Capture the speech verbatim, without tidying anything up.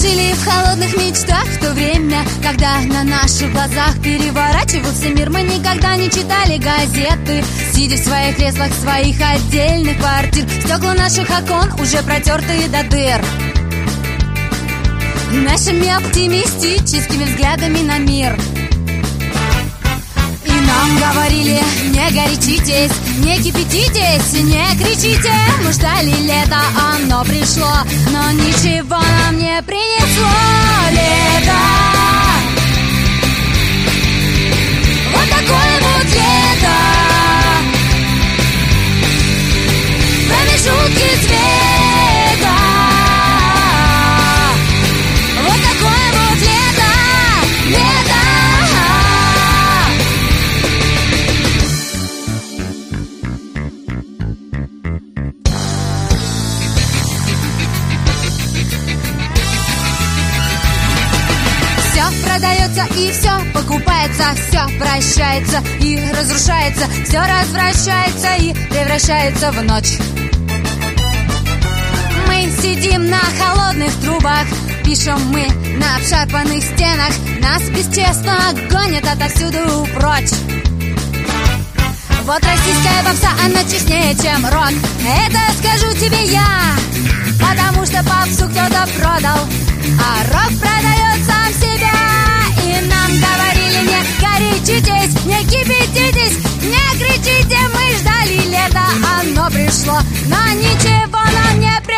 жили в холодных мечтах в то время, когда на наших глазах переворачивался мир. Мы никогда не читали газеты, сидя в своих креслах своих отдельных квартир. Стекла наших окон уже протертые до дыр нашими оптимистическими взглядами на мир. И нам говорили: не горячитесь, не кипятитесь, не кричите. Мы ждали лета, оно пришло, но ничего нам не принесло лето. Вот такое вот лето. Промежутки цвета. Вот такое вот лето, лето. Все продается и все покупается, все прощается и разрушается, все развращается и превращается в ночь. Мы сидим на холодных трубах, пишем мы на обшарпанных стенах, нас бесчестно гонят отовсюду прочь. Вот российская попса, она честнее, чем рок. Это скажу тебе я, потому что попсу кто-то продал, а рок продает сам себя. И нам говорили: не горячитесь, не кипятитесь, не кричите. Мы ждали лета, оно пришло, но ничего нам не пришло.